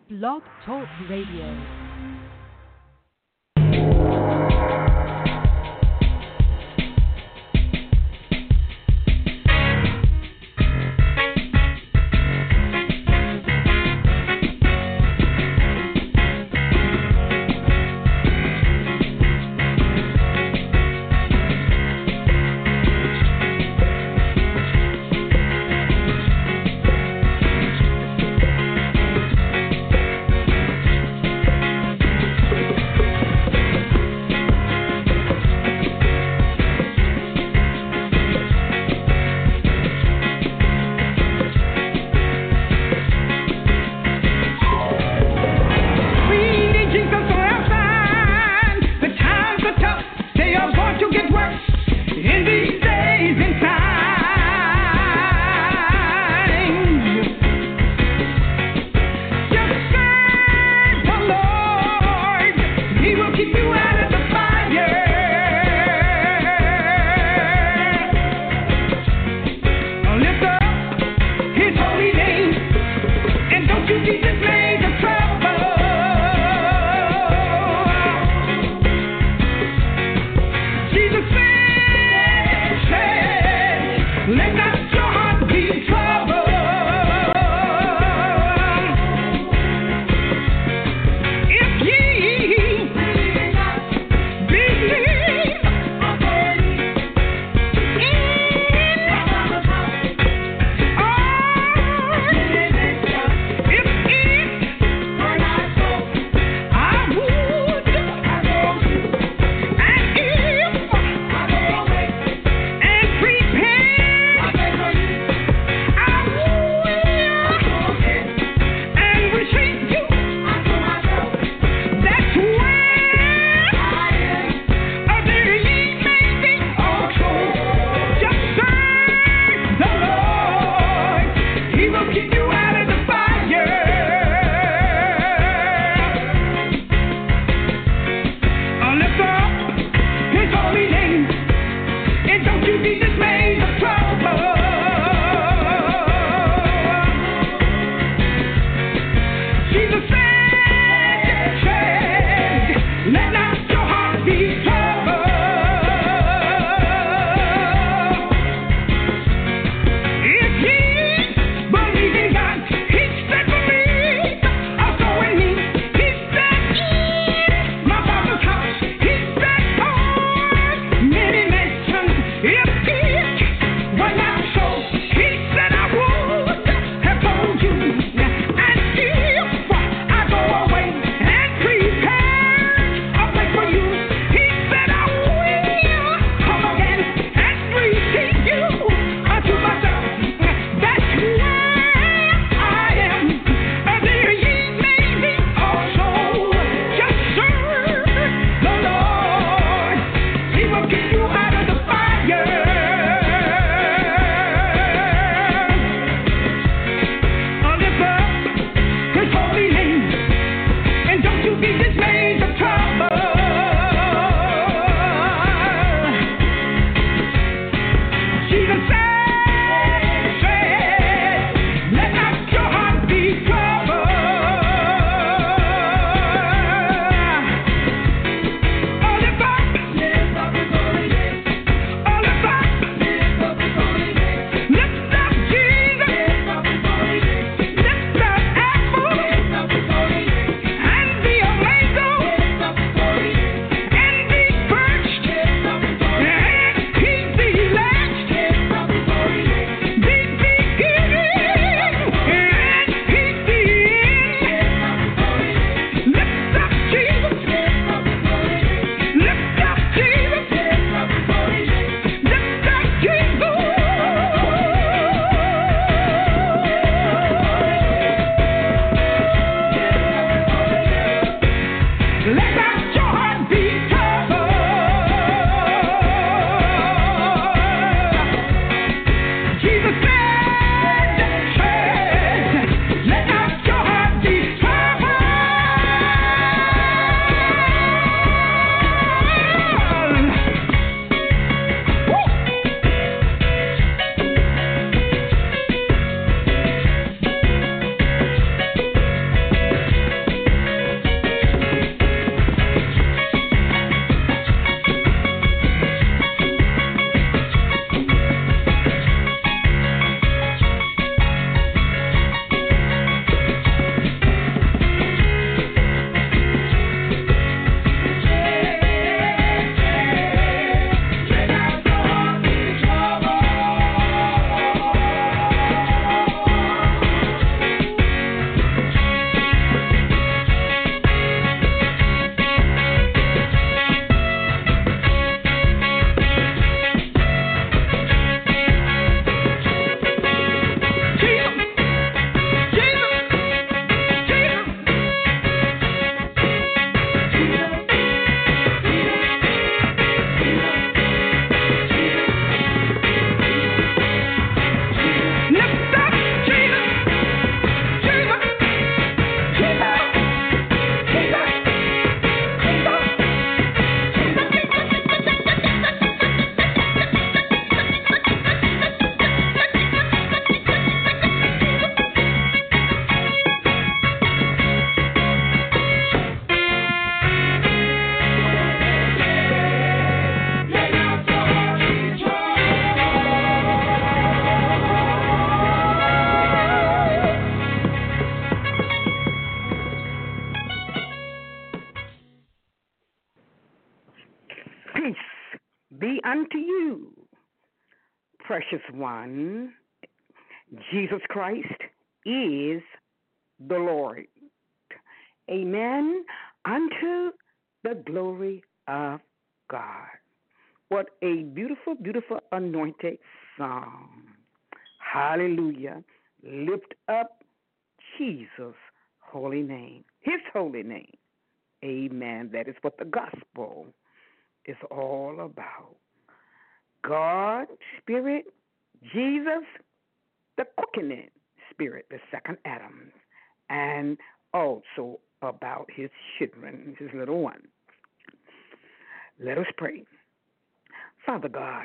Blog Talk Radio. be unto you, precious one, Jesus Christ is the Lord. Amen. Unto the glory of God. What a beautiful, beautiful anointed song. Hallelujah. Lift up Jesus' holy name, his holy name. Amen. That is what the gospel is all about. God, Spirit, Jesus, the quickening Spirit, the second Adam, and also about his children, his little one. Let us pray. Father God,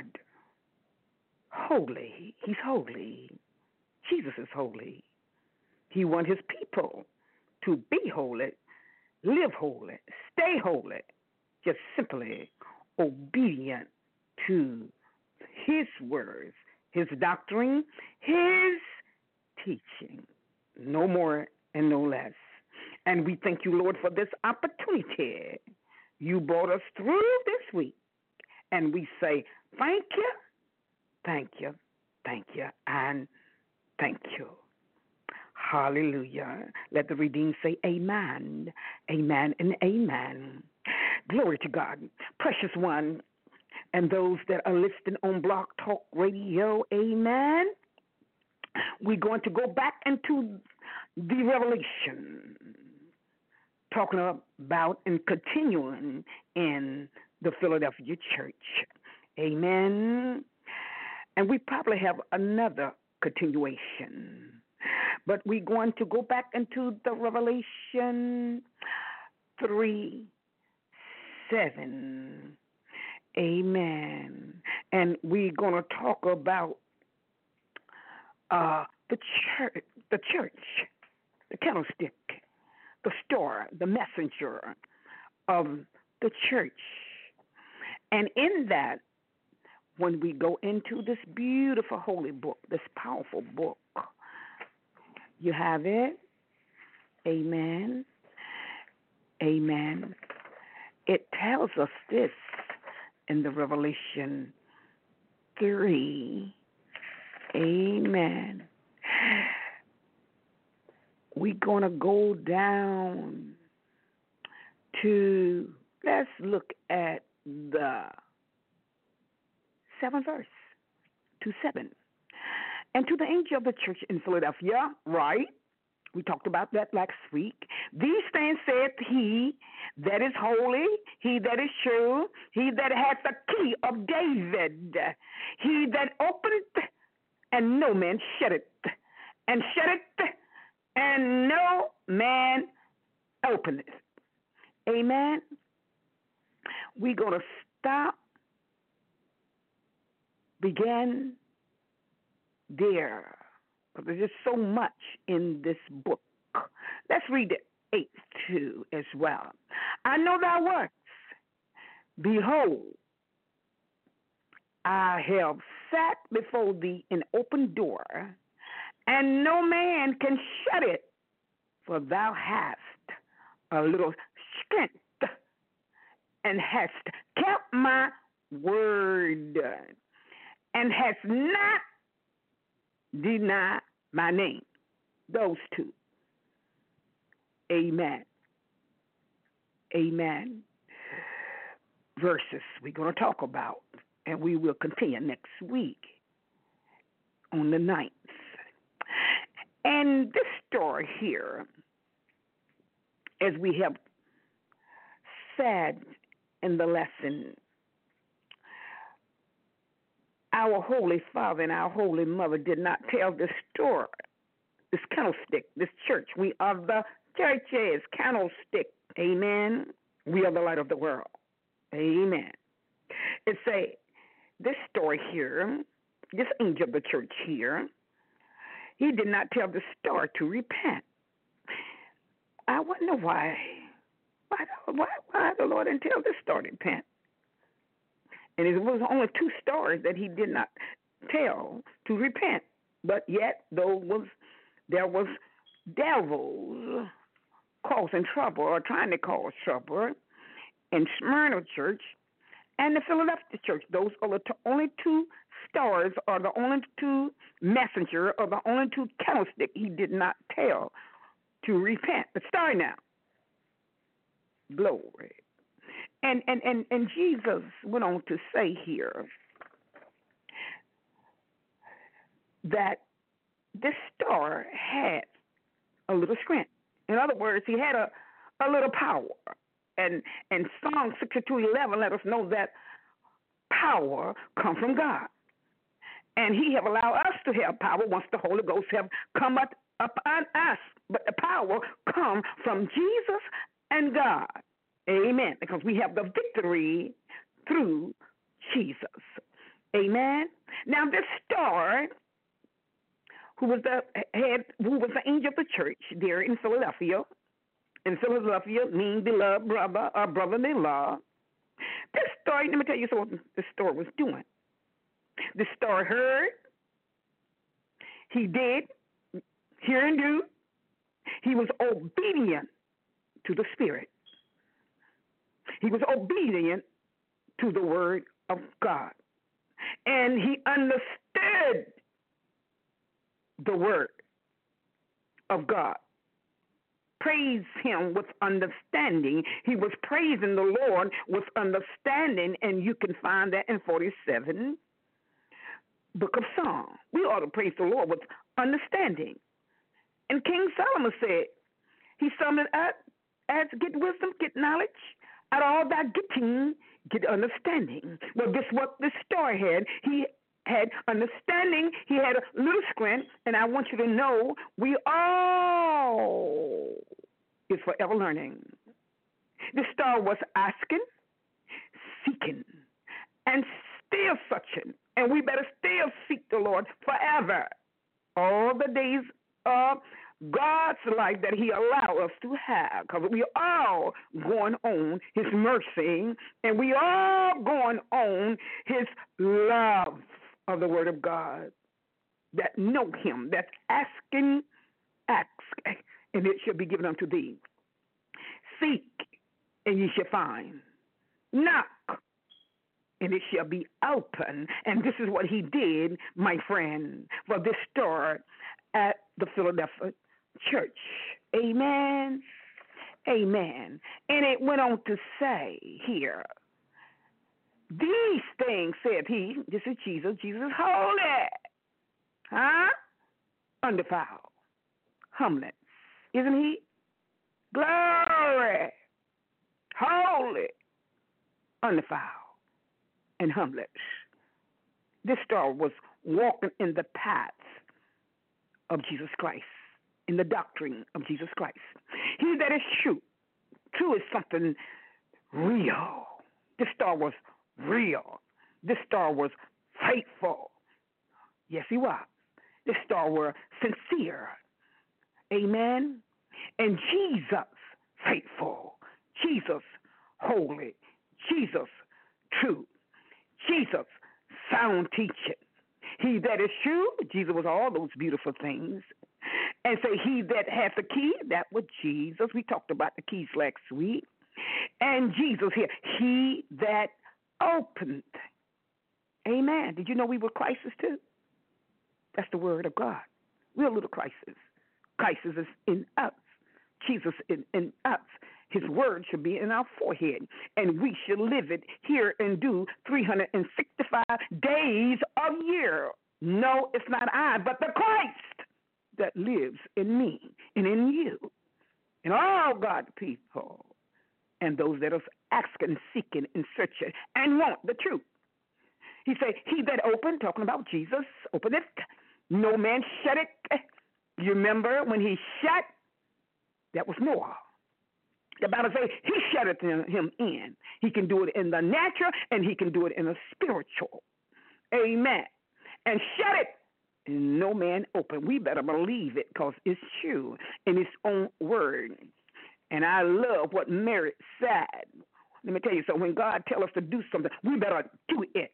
holy, he's holy. Jesus is holy. He wants his people to be holy, live holy, stay holy, just simply obedient to his words, his doctrine, his teaching, no more and no less. And we thank you, Lord, for this opportunity you brought us through this week. And we say thank you, thank you, thank you, and thank you. Hallelujah. Let the redeemed say amen, amen, and amen. Glory to God. Precious one, and those that are listening on Blog Talk Radio, amen. We're going to go back into the Revelation, talking about and continuing in the Philadelphia church. Amen. And we probably have another continuation. But we're going to go back into the Revelation 3:7. Amen. And we're going to talk about the church, the candlestick, the star, the messenger of the church. And in that, when we go into this beautiful holy book, this powerful book, you have it. Amen. Amen. It tells us this in the Revelation 3. Amen. We're going to go down to, let's look at the 7th verse, 2:7. And to the angel of the church in Philadelphia, right? We talked about that last week. These things saith he that is holy, he that is true, he that hath the key of David, he that openeth and no man shutteth, and shutteth and no man openeth. Amen. We're going to stop, begin there, because there's just so much in this book. Let's read the 8th too as well. I know thy works. Behold, I have sat before thee an open door, and no man can shut it, for thou hast a little strength, and hast kept my word, and hast not denied my name. Those two. Amen. Amen. Verses we're going to talk about, and we will continue next week on the 9th. And this story here, as we have said in the lesson, our Holy Father and our Holy Mother did not tell this story, this candlestick, this church. We are the church's candlestick. Amen. We are the light of the world. Amen. It's this story here, this angel of the church here, he did not tell the story to repent. I wonder why the Lord didn't tell this story to repent. And it was only 2 stories that he did not tell to repent. But yet there was devils causing trouble or trying to cause trouble in Smyrna church and the Philadelphia church. Those are the only two stars, or the only two messenger, or the only two candlestick he did not tell to repent. But start now. Glory. And Jesus went on to say here that this star had a little strength. In other words, he had a little power. And Psalm 62:11 let us know that power comes from God. And he have allowed us to have power once the Holy Ghost have come upon us. But the power comes from Jesus and God. Amen. Because we have the victory through Jesus. Amen. Now this star, who was the angel of the church there in Philadelphia. In Philadelphia means beloved brother or brother-in-law. This star, let me tell you what this star was doing. The star heard, he did, hear and do. He was obedient to the Spirit. He was obedient to the word of God. And he understood the word of God. Praise him with understanding. He was praising the Lord with understanding, and you can find that in 47 book of Psalms. We ought to praise the Lord with understanding. And King Solomon said, he summed it up as get wisdom, get knowledge. Out of all that getting, get understanding. Well, this is what the star had. He had understanding. He had a little strength. And I want you to know we all is forever learning. The star was asking, seeking, and still searching. And we better still seek the Lord forever. All the days of God's life that he allowed us to have, because we all going on his mercy, and we all going on his love of the word of God, that know him, that's asking, ask, and it shall be given unto thee. Seek, and ye shall find. Knock, and it shall be open. And this is what he did, my friend, for this star at the Philadelphia church. Amen. Amen. And it went on to say here, these things said he, this is Jesus, Jesus is holy, undefiled, humble, isn't he? Glory, holy, undefiled, and humble. This star was walking in the path of Jesus Christ, in the doctrine of Jesus Christ. He that is true. True is something real. This star was real. This star was faithful. Yes, he was. This star was sincere. Amen. And Jesus, faithful. Jesus, holy. Jesus, true. Jesus, sound teaching. He that is true, Jesus was all those beautiful things. And say, he that hath the key, that was Jesus. We talked about the keys last week. And Jesus here, he that opened. Amen. Did you know we were crisis too? That's the word of God. We're a little crisis. Crisis is in us. Jesus in us. His word should be in our forehead, and we should live it here and do 365 days a year. No, it's not I, but the Christ that lives in me and in you, and all God's people, and those that are asking, seeking, and searching, and want the truth. He said, he that opened, talking about Jesus, opened it, no man shut it. You remember when he shut, that was Noah. The Bible says he shut it him in. He can do it in the natural, and he can do it in the spiritual. Amen. And shut it, and no man open. We better believe it, because it's true in his own word. And I love what Mary said. Let me tell you something. When God tells us to do something, we better do it.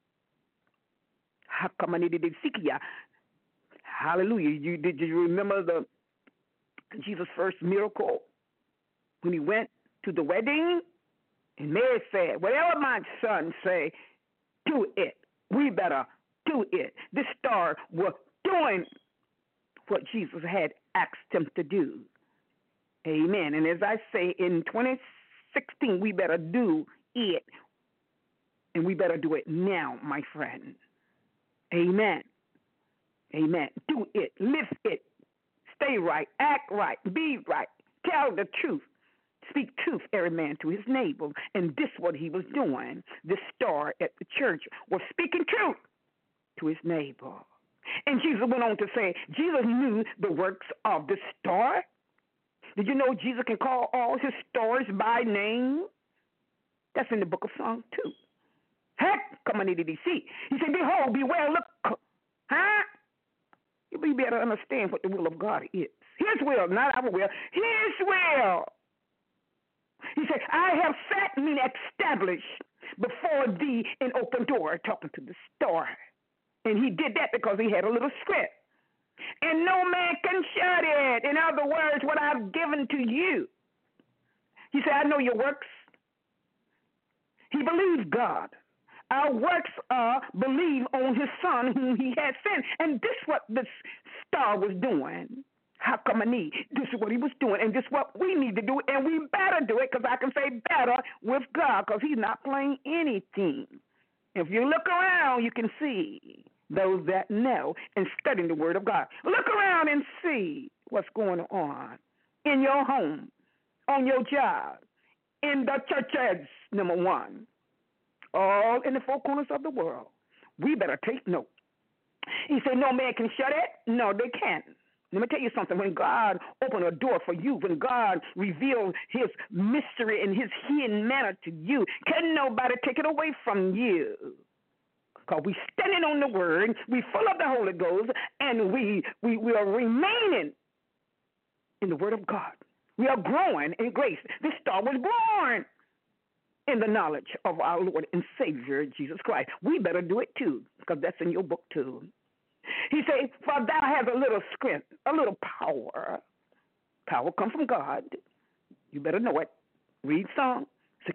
Hallelujah. Did you remember Jesus' first miracle when he went to the wedding? And Mary said, whatever my son say, do it. We better do it. This star was doing what Jesus had asked him to do. Amen. And as I say, in 2016, we better do it. And we better do it now, my friend. Amen. Amen. Do it. Live it. Stay right. Act right. Be right. Tell the truth. Speak truth, every man to his neighbor. And this is what he was doing. This star at the church was speaking truth to his neighbor. And Jesus went on to say, Jesus knew the works of the star. Did you know Jesus can call all his stars by name? That's in the book of Psalm 2. Heck, come on, he said, behold, beware, look. Huh? You better understand what the will of God is. His will, not our will. His will. He said, I have set me established before thee an open door, talking to the star. And he did that because he had a little script. And no man can shut it. In other words, what I've given to you. He said, I know your works. He believed God. Our works are believe on his son whom he had sent. And this is what this star was doing. How come I need? This is what he was doing, and this is what we need to do, and we better do it, because I can say better with God, because he's not playing anything. If you look around, you can see those that know and studying the word of God. Look around and see what's going on in your home, on your job, in the churches, number one, all in the four corners of the world. We better take note. He said, no man can shut it. No, they can't. Let me tell you something. When God opened a door for you, when God revealed his mystery and his hidden manner to you, can nobody take it away from you. Because we standing on the word, we full of the Holy Ghost, and we are remaining in the word of God. We are growing in grace. This star was born in the knowledge of our Lord and Savior, Jesus Christ. We better do it too, because that's in your book too. He said, for thou hast a little strength, a little power. Power comes from God. You better know it. Read Psalm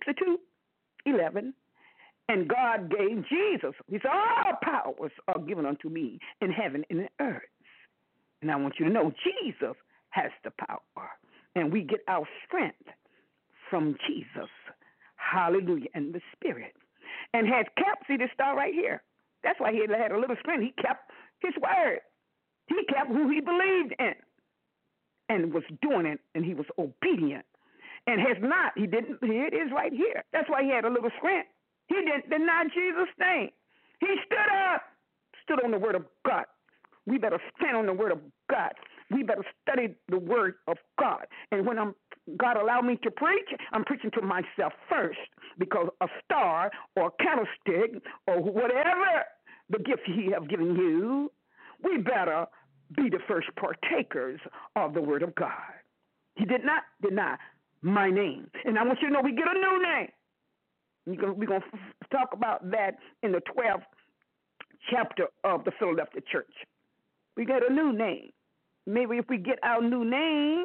62:11. And God gave Jesus. He said, all powers are given unto me in heaven and in earth. And I want you to know Jesus has the power. And we get our strength from Jesus. Hallelujah. And the Spirit. And has kept, see this star right here. That's why he had a little strength. He kept his word. He kept who he believed in and was doing it, and he was obedient. And has not, he didn't, here it is right here. That's why he had a little strength. He didn't deny Jesus' name. He stood on the word of God. We better stand on the word of God. We better study the word of God. And when God allowed me to preach, I'm preaching to myself first, because a star or a candlestick or whatever the gift he have given you, we better be the first partakers of the word of God. He did not deny my name. And I want you to know we get a new name. We're going to talk about that in the 12th chapter of the Philadelphia church. We get a new name. Maybe if we get our new name,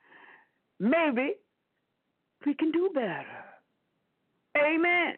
maybe we can do better. Amen.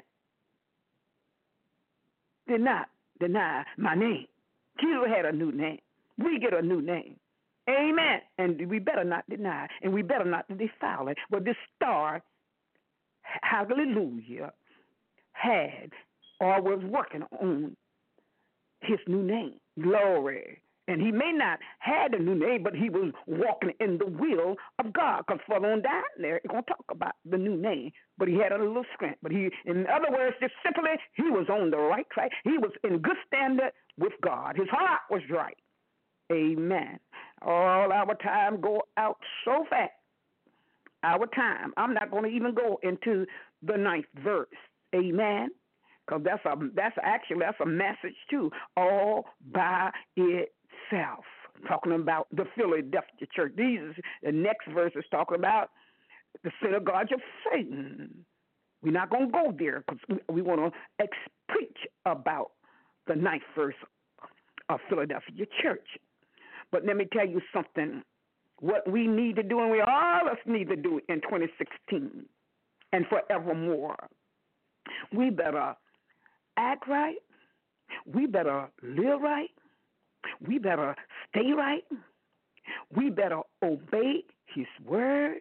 Did not deny my name. Jesus had a new name. We get a new name. Amen. And we better not deny, and we better not defile it. But this star, hallelujah, had or was working on his new name. Glory. And he may not had a new name, but he was walking in the will of God. Because further on down there, it's going to talk about the new name. But he had a little strength. But he, in other words, just simply, he was on the right track. He was in good standard with God. His heart was right. Amen. All our time go out so fast. Our time. I'm not going to even go into the 9th verse. Amen. Because that's a message too, all by itself. Talking about the Philadelphia church. The next verse is talking about the synagogue of Satan. We're not going to go there because we want to preach about the 9th verse of Philadelphia church. But let me tell you something. What we need to do, and we all of us need to do in 2016. and forevermore. We better act right. We better live right. We better stay right. We better obey his word.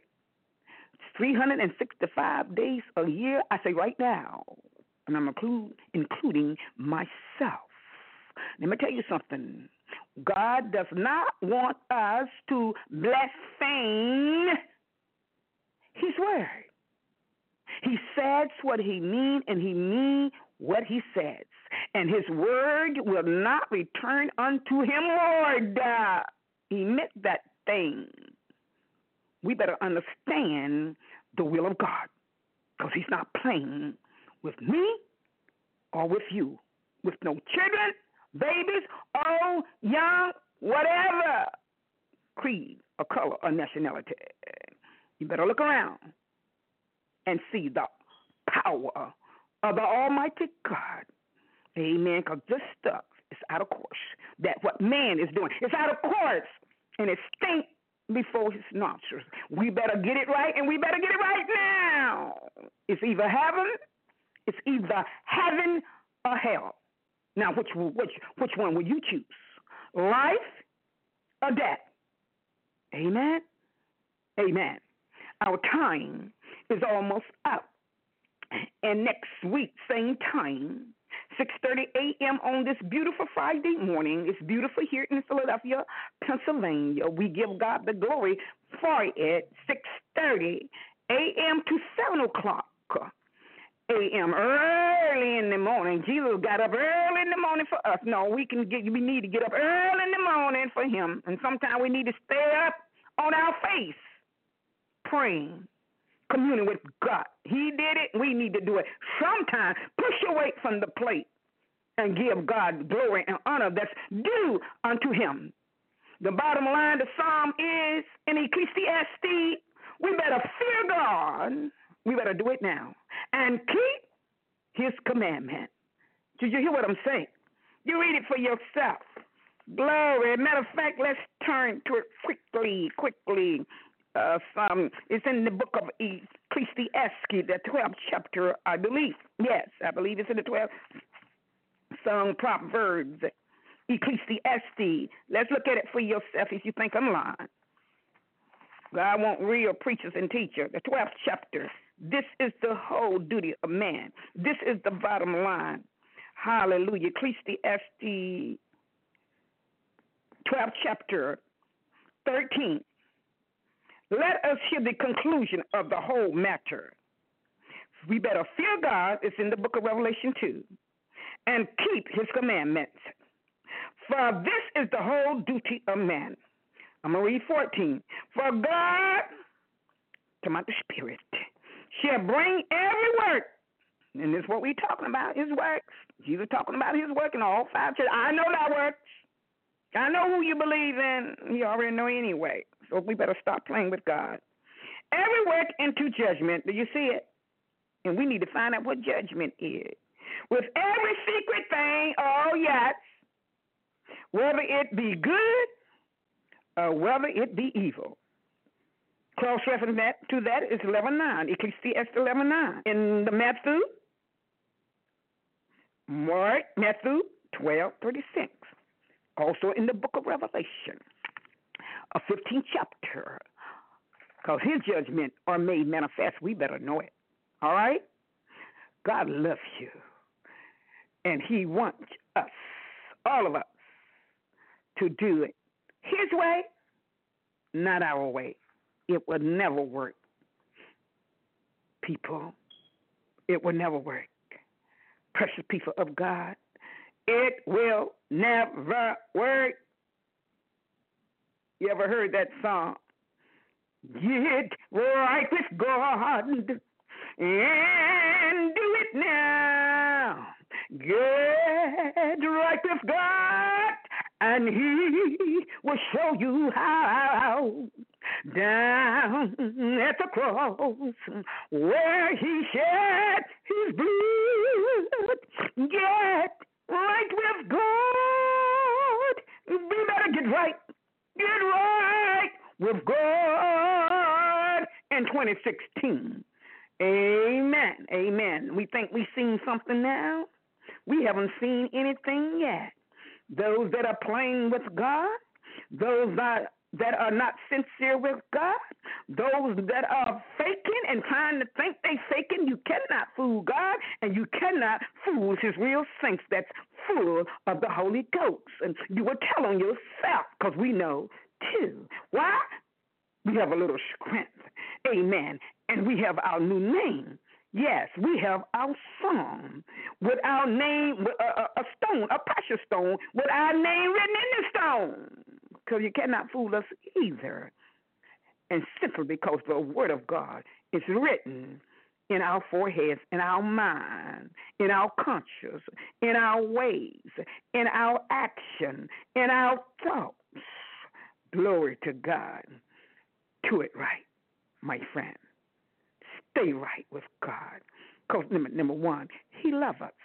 365 days a year, I say right now, and I'm including myself. Let me tell you something. God does not want us to blaspheme his word. He says what he means, and he means what he says. And his word will not return unto him void. He meant that thing. We better understand the will of God, because he's not playing with me or with you, with no children, babies, old, young, whatever creed or color or nationality. You better look around and see the power of the Almighty God. Amen, because this stuff is out of course. That what man is doing, it's out of course, and it stinks before his nostrils. We better get it right, and we better get it right now. It's either heaven or hell. Now, which one will you choose? Life or death? Amen? Amen. Our time is almost up. And next week, same time, 6:30 a.m. on this beautiful Friday morning. It's beautiful here in Philadelphia, Pennsylvania. We give God the glory for it. 6:30 a.m. to 7 o'clock a.m. early in the morning. Jesus got up early in the morning for us. No, we need to get up early in the morning for him. And sometimes we need to stay up on our face praying, communing with God. He did it. We need to do it. Sometimes push your weight from the plate and give God glory and honor that's due unto him. The bottom line, the psalm is in Ecclesiastes, we better fear God. We better do it now and keep his commandment. Did you hear what I'm saying? You read it for yourself. Glory. Matter of fact, let's turn to it quickly. It's in the book of Ecclesiastes, the 12th chapter, I believe. Yes, I believe it's in the 12th Song, Proverbs, Ecclesiastes. Let's look at it for yourself if you think I'm lying. God want real preachers and teachers. The 12th chapter. This is the whole duty of man. This is the bottom line. Hallelujah. Ecclesiastes, 12th chapter, 13. Let us hear the conclusion of the whole matter. We better fear God, it's in the book of Revelation 2, and keep his commandments. For this is the whole duty of man. I'm going to read 14. For God, to my spirit, shall bring every work, and this is what we're talking about, his works. Jesus talking about his work in all five churches. I know that works. I know who you believe in. You already know anyway. So we better stop playing with God. Every work into judgment. Do you see it? And we need to find out what judgment is. With every secret thing, oh yes, whether it be good or whether it be evil. Close reference to that is 11:9, Ecclesiastes 11:9. In the Matthew 12:36. Also in the book of Revelation, a 15th chapter, because his judgments are made manifest. We better know it. All right? God loves you, and he wants us, all of us, to do it his way, not our way. It will never work, people. It will never work. Precious people of God, it will never work. You ever heard that song? Get right with God and do it now. Get right with God and he will show you how. Down at the cross where he shed his blood. Get right with God. We better get right. Get right with God. In 2016, Amen. Amen. We think we've seen something now. We haven't seen anything yet. Those that are playing with God, those that are not sincere with God, those that are faking and trying to think they faking, you cannot fool God, and you cannot fool his real saints that's full of the Holy Ghost. And you will tell on yourself, because we know too. Why? We have a little strength. Amen. And we have our new name. Yes, we have our song with our name, with a stone, a precious stone, with our name written in the stone. Because you cannot fool us either. And simply because the word of God is written in our foreheads, in our mind, in our conscience, in our ways, in our action, in our thoughts. Glory to God. Do it right, my friend. Stay right with God. Because number one, he loves us.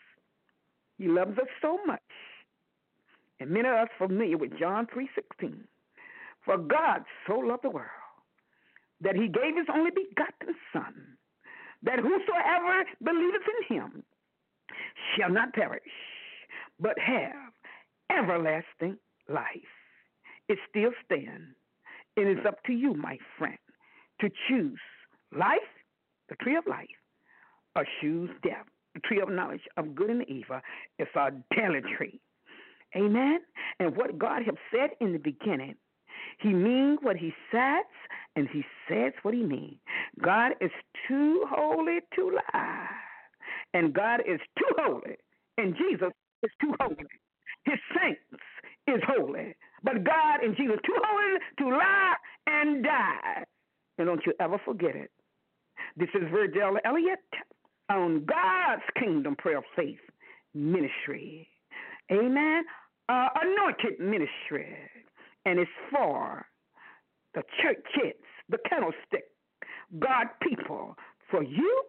He loves us so much. And many of us familiar with John 3:16. For God so loved the world that he gave his only begotten Son, that whosoever believeth in him shall not perish, but have everlasting life. It still stands. It is up to you, my friend, to choose life, the tree of life, or choose death, the tree of knowledge of good and evil. It's a deadly tree. Amen? And what God has said in the beginning, he means what he says, and he says what he means. God is too holy to lie, and God is too holy, and Jesus is too holy. His saints is holy, but God and Jesus too holy to lie and die. And don't you ever forget it. This is Virgil Elliott on God's Kingdom Prayer Faith Ministry. Amen. Anointed ministry. And it's for the church kids, the candlestick, God people, for you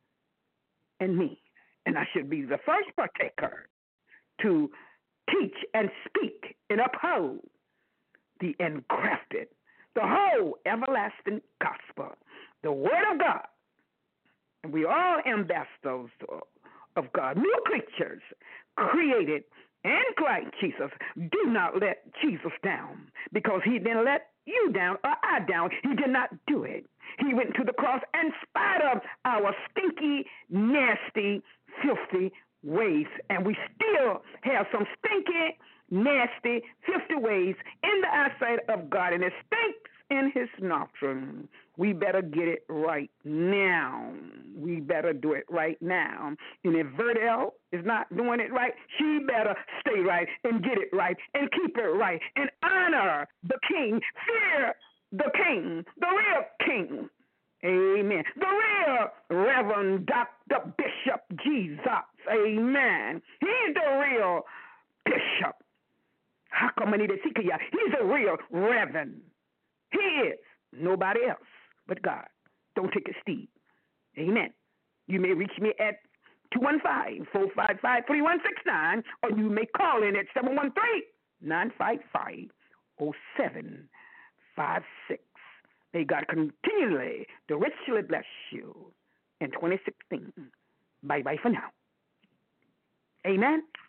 and me. And I should be the first partaker to teach and speak and uphold the engrafted, the whole everlasting gospel, the word of God. And we are ambassadors of God, new creatures created in Christ Jesus. Do not let Jesus down, because he didn't let you down or I down. He did not do it. He went to the cross in spite of our stinky, nasty, filthy ways. And we still have some stinky, nasty, filthy ways in the eyesight of God, and it stinks in his nostrils. We better get it right now. We better do it right now. And if Verdell is not doing it right, she better stay right and get it right and keep it right and honor the king. Fear the king, the real king. Amen. The real Reverend Dr. Bishop Jesus. Amen. He's the real bishop. He's a real reverend. He is nobody else but God. Don't take it, Steve. Amen. You may reach me at 215-455-3169, or you may call in at 713-955-0756. May God continually to richly bless you in 2016. Bye-bye for now. Amen.